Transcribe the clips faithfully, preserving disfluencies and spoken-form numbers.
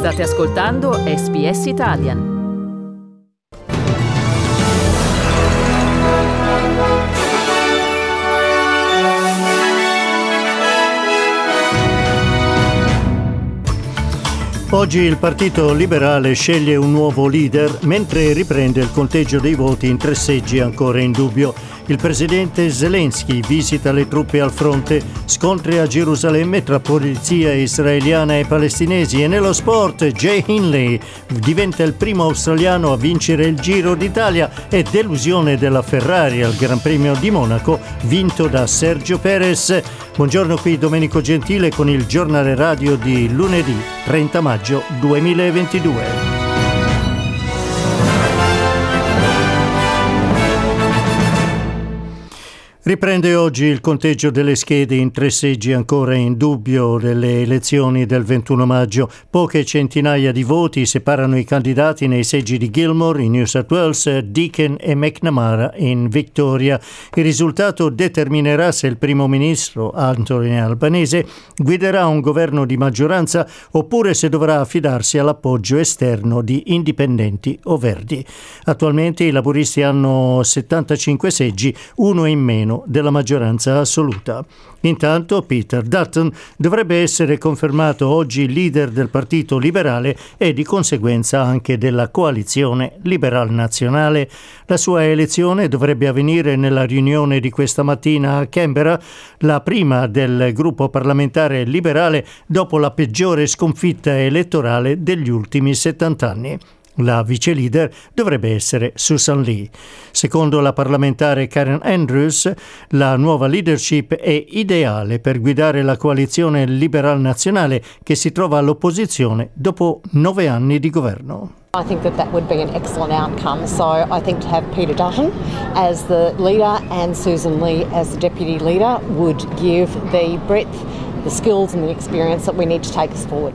State ascoltando S B S Italian. Oggi il Partito Liberale sceglie un nuovo leader mentre riprende il conteggio dei voti in tre seggi ancora in dubbio. Il presidente Zelensky visita le truppe al fronte, scontri a Gerusalemme tra polizia israeliana e palestinesi, e nello sport Jay Hindley diventa il primo australiano a vincere il Giro d'Italia e delusione della Ferrari al Gran Premio di Monaco vinto da Sergio Perez. Buongiorno, qui Domenico Gentile con il giornale radio di lunedì trenta maggio duemilaventidue. Riprende oggi il conteggio delle schede in tre seggi ancora in dubbio delle elezioni del ventuno maggio. Poche centinaia di voti separano i candidati nei seggi di Gilmore in New South Wales, Deakin e McNamara in Victoria. Il risultato determinerà se il primo ministro Anthony Albanese guiderà un governo di maggioranza oppure se dovrà affidarsi all'appoggio esterno di indipendenti o verdi. Attualmente i laburisti hanno settantacinque seggi, uno in meno della maggioranza assoluta. Intanto Peter Dutton dovrebbe essere confermato oggi leader del Partito Liberale e di conseguenza anche della coalizione Liberal Nazionale. La sua elezione dovrebbe avvenire nella riunione di questa mattina a Canberra, la prima del gruppo parlamentare liberale dopo la peggiore sconfitta elettorale degli ultimi settant'anni. La vice leader dovrebbe essere Susan Lee. Secondo la parlamentare Karen Andrews, la nuova leadership è ideale per guidare la coalizione liberal nazionale che si trova all'opposizione dopo nove anni di governo. I think that that would be an excellent outcome. So I think to have Peter Dutton as the leader and Susan Lee as the deputy leader would give the breadth, the skills and the experience that we need to take us forward.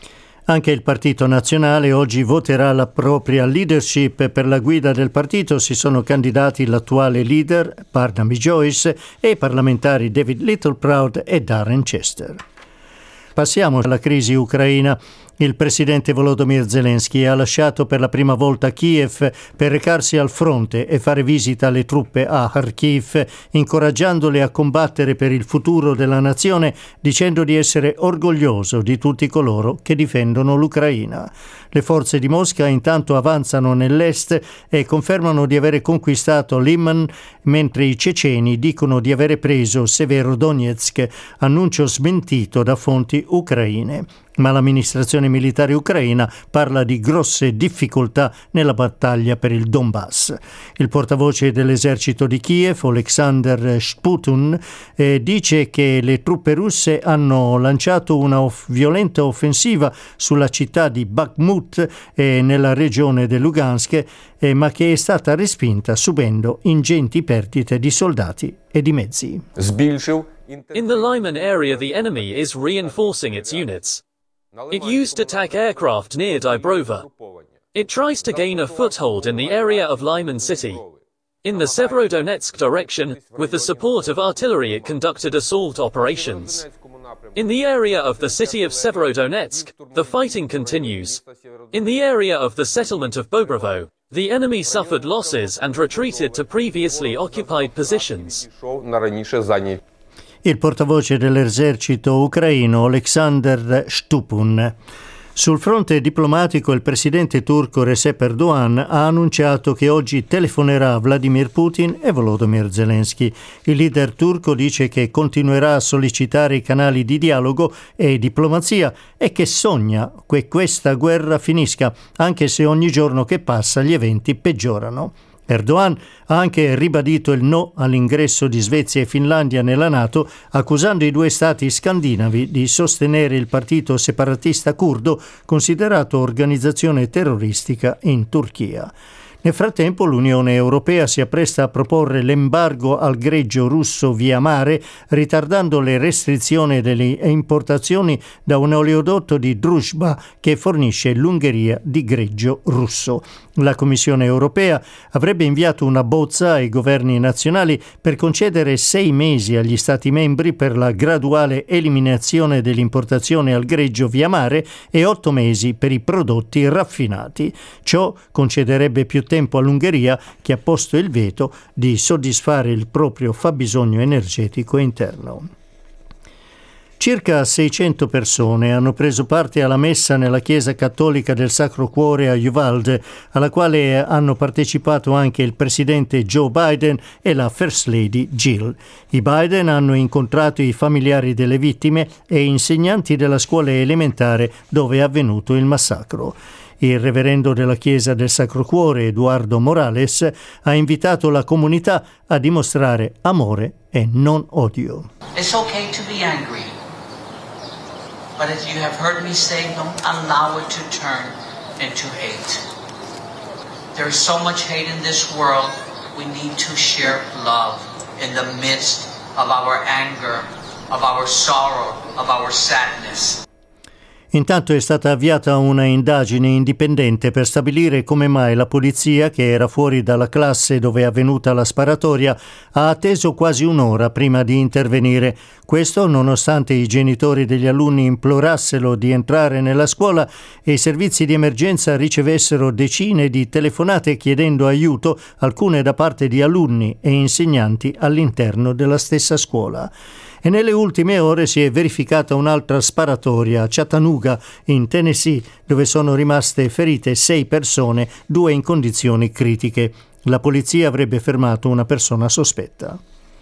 Anche il Partito Nazionale oggi voterà la propria leadership. Per la guida del partito si sono candidati l'attuale leader, Barnaby Joyce, e i parlamentari David Littleproud e Darren Chester. Passiamo alla crisi ucraina. Il presidente Volodymyr Zelensky ha lasciato per la prima volta Kiev per recarsi al fronte e fare visita alle truppe a Kharkiv, incoraggiandole a combattere per il futuro della nazione, dicendo di essere orgoglioso di tutti coloro che difendono l'Ucraina. Le forze di Mosca intanto avanzano nell'est e confermano di avere conquistato Liman, mentre i ceceni dicono di avere preso Severodonetsk, annuncio smentito da fonti ucraine. Ma l'amministrazione militare ucraina parla di grosse difficoltà nella battaglia per il Donbass. Il portavoce dell'esercito di Kiev, Oleksandr Sputun, eh, dice che le truppe russe hanno lanciato una off- violenta offensiva sulla città di Bakhmut e eh, nella regione del Lugansk, eh, ma che è stata respinta subendo ingenti perdite di soldati e di mezzi. In the Lyman area, the enemy is reinforcing its units. It used attack aircraft near Dybrova. It tries to gain a foothold in the area of Lyman city. In the Severodonetsk direction, with the support of artillery, it conducted assault operations. In the area of the city of Severodonetsk, the fighting continues. In the area of the settlement of Bobrovo, the enemy suffered losses and retreated to previously occupied positions. Il portavoce dell'esercito ucraino Oleksandr Stupun. Sul fronte diplomatico il presidente turco Recep Erdogan ha annunciato che oggi telefonerà a Vladimir Putin e Volodymyr Zelensky. Il leader turco dice che continuerà a sollecitare i canali di dialogo e diplomazia e che sogna che questa guerra finisca, anche se ogni giorno che passa gli eventi peggiorano. Erdogan ha anche ribadito il no all'ingresso di Svezia e Finlandia nella NATO, accusando i due stati scandinavi di sostenere il partito separatista curdo, considerato organizzazione terroristica in Turchia. Nel frattempo l'Unione Europea si appresta a proporre l'embargo al greggio russo via mare, ritardando le restrizioni delle importazioni da un oleodotto di Druzhba che fornisce l'Ungheria di greggio russo. La Commissione Europea avrebbe inviato una bozza ai governi nazionali per concedere sei mesi agli Stati membri per la graduale eliminazione dell'importazione al greggio via mare e otto mesi per i prodotti raffinati. Ciò concederebbe più tempo all'Ungheria, che ha posto il veto, di soddisfare il proprio fabbisogno energetico interno. Circa seicento persone hanno preso parte alla messa nella chiesa cattolica del Sacro Cuore a Uvalde, alla quale hanno partecipato anche il presidente Joe Biden e la First Lady Jill. I Biden hanno incontrato i familiari delle vittime e insegnanti della scuola elementare dove è avvenuto il massacro. Il reverendo della Chiesa del Sacro Cuore, Eduardo Morales, ha invitato la comunità a dimostrare amore e non odio. It's okay to be angry. But as you have heard me say, don't allow it to turn into hate. There is so much hate in this world. We need to share love in the midst of our anger, of our sorrow, of our sadness. Intanto è stata avviata una indagine indipendente per stabilire come mai la polizia, che era fuori dalla classe dove è avvenuta la sparatoria, ha atteso quasi un'ora prima di intervenire. Questo nonostante i genitori degli alunni implorassero di entrare nella scuola e i servizi di emergenza ricevessero decine di telefonate chiedendo aiuto, alcune da parte di alunni e insegnanti all'interno della stessa scuola. E nelle ultime ore si è verificata un'altra sparatoria a Chattanooga, in Tennessee, dove sono rimaste ferite sei persone, due in condizioni critiche. La polizia avrebbe fermato una persona sospetta.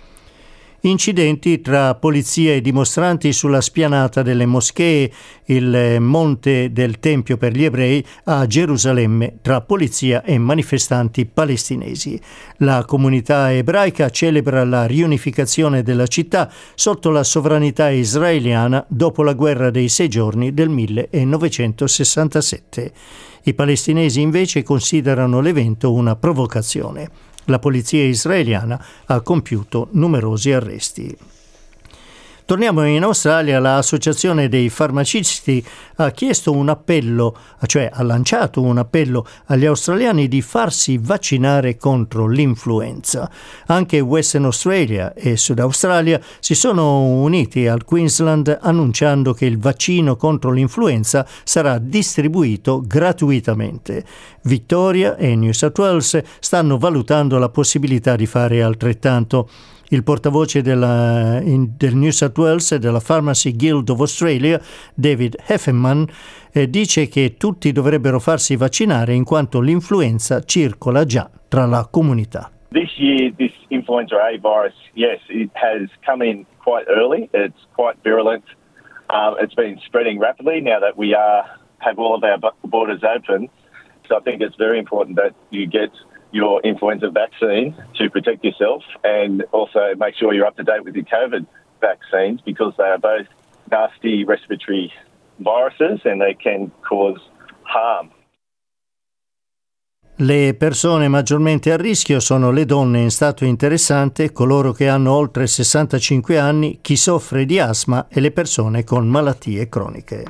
Incidenti tra polizia e dimostranti sulla spianata delle moschee, il monte del Tempio per gli ebrei, a Gerusalemme, tra polizia e manifestanti palestinesi. La comunità ebraica celebra la riunificazione della città sotto la sovranità israeliana dopo la guerra dei sei giorni del millenovecentosessantasette. I palestinesi invece considerano l'evento una provocazione. La polizia israeliana ha compiuto numerosi arresti. Torniamo in Australia. L'Associazione dei farmacisti ha chiesto un appello, cioè ha lanciato un appello agli australiani di farsi vaccinare contro l'influenza. Anche Western Australia e Sud Australia si sono uniti al Queensland annunciando che il vaccino contro l'influenza sarà distribuito gratuitamente. Victoria e New South Wales stanno valutando la possibilità di fare altrettanto. Il portavoce della, in, del New South Wales e della Pharmacy Guild of Australia, David Heffenman, eh, dice che tutti dovrebbero farsi vaccinare in quanto l'influenza circola già tra la comunità. This year, this influenza A virus, yes, it has come in quite early. It's quite virulent. Um, it's been spreading rapidly now that we are have all of our borders open. So I think it's very important that you get your influenza vaccine to protect yourself, and also make sure you're up to date with your COVID vaccines, because they are both nasty respiratory viruses and they can cause harm. Le persone maggiormente a rischio sono le donne in stato interessante, coloro che hanno oltre sessantacinque anni, chi soffre di asma e le persone con malattie croniche.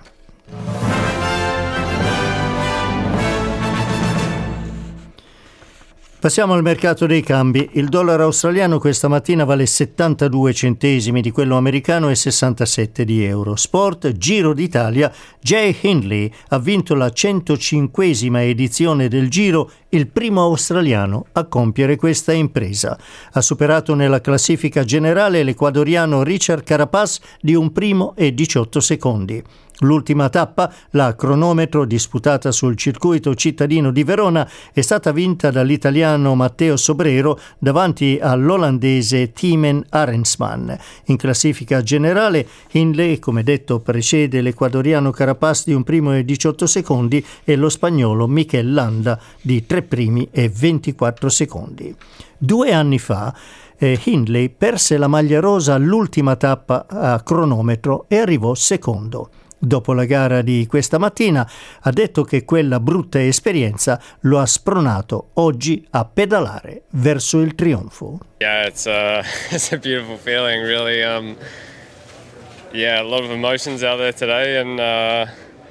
Passiamo al mercato dei cambi. Il dollaro australiano questa mattina vale settantadue centesimi di quello americano e sessantasette di euro. Sport, Giro d'Italia. Jay Hindley ha vinto la centocinquesima edizione del Giro, il primo australiano a compiere questa impresa. Ha superato nella classifica generale l'ecuadoriano Richard Carapaz di un primo e diciotto secondi. L'ultima tappa, la cronometro disputata sul circuito cittadino di Verona, è stata vinta dall'italiano Matteo Sobrero davanti all'olandese Timen Arensman. In classifica generale, Hindley, come detto, precede l'ecuadoriano Carapaz di un primo e diciotto secondi e lo spagnolo Mikel Landa di tre primi e ventiquattro secondi. Due anni fa eh, Hindley perse la maglia rosa all'ultima tappa a cronometro e arrivò secondo. Dopo la gara di questa mattina ha detto che quella brutta esperienza lo ha spronato oggi a pedalare verso il trionfo. Yeah, it's a, it's a beautiful feeling, really. Um, yeah, a lot of emotions out there today, and uh,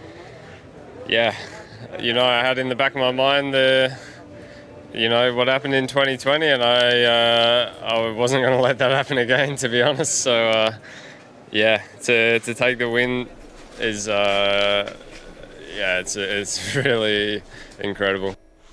yeah, you know, I had in the back of my mind the, you know, what happened in twenty twenty, and I uh, I wasn't going to let that happen again, to be honest. So uh, yeah, to to take the win is uh, yeah, it's it's really incredible.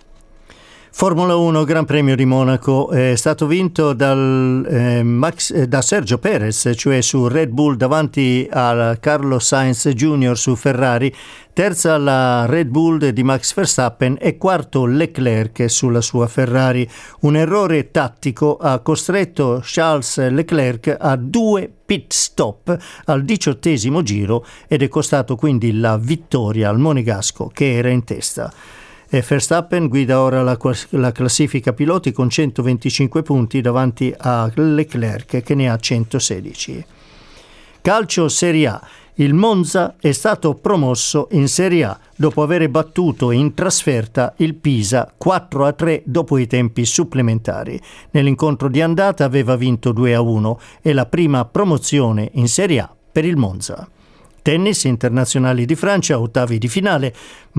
Formula uno Gran Premio di Monaco è stato vinto dal, eh, Max, eh, da Sergio Perez, cioè su Red Bull davanti a Carlos Sainz Junior su Ferrari, terza la Red Bull di Max Verstappen e quarto Leclerc sulla sua Ferrari. Un errore tattico ha costretto Charles Leclerc a due pit stop al diciottesimo giro ed è costato quindi la vittoria al monegasco che era in testa. E Verstappen guida ora la, la classifica piloti con centoventicinque punti davanti a Leclerc che ne ha centosedici. Calcio Serie A. Il Monza è stato promosso in Serie A dopo aver battuto in trasferta il Pisa quattro a tre dopo i tempi supplementari. Nell'incontro di andata aveva vinto due a uno e la prima promozione in Serie A per il Monza. Tennis, internazionali di Francia, ottavi di finale.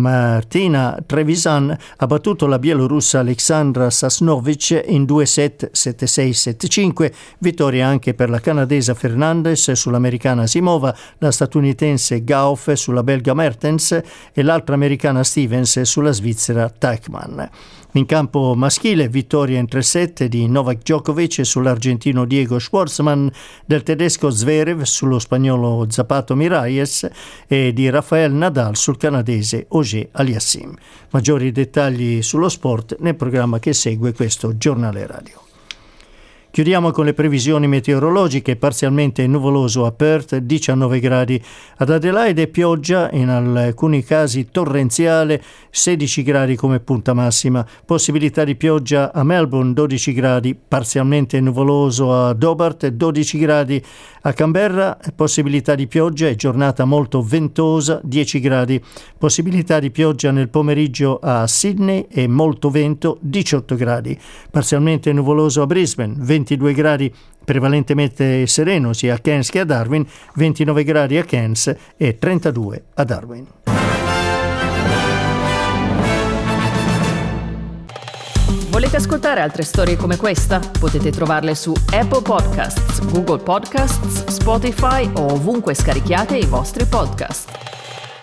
Martina Trevisan ha battuto la bielorussa Alexandra Sasnovic in due set, sette sei sette cinque. Vittoria anche per la canadese Fernandez sull'americana Simova, la statunitense Gauff sulla belga Mertens e l'altra americana Stevens sulla svizzera Teichmann. In campo maschile, vittoria in tre set di Novak Djokovic sull'argentino Diego Schwartzman, del tedesco Zverev sullo spagnolo Zapato Miralles e di Rafael Nadal sul canadese Auger Aliassime. Maggiori dettagli sullo sport nel programma che segue questo giornale radio. Chiudiamo con le previsioni meteorologiche. Parzialmente nuvoloso a Perth, diciannove gradi. Ad Adelaide pioggia, in alcuni casi torrenziale, sedici gradi come punta massima. Possibilità di pioggia a Melbourne, dodici gradi. Parzialmente nuvoloso a Hobart, dodici gradi. A Canberra possibilità di pioggia e giornata molto ventosa, dieci gradi. Possibilità di pioggia nel pomeriggio a Sydney e molto vento, diciotto gradi. Parzialmente nuvoloso a Brisbane, ventidue gradi, prevalentemente sereno sia a Cairns che a Darwin, ventinove gradi a Cairns e trentadue a Darwin. Volete ascoltare altre storie come questa? Potete trovarle su Apple Podcasts, Google Podcasts, Spotify o ovunque scarichiate i vostri podcast.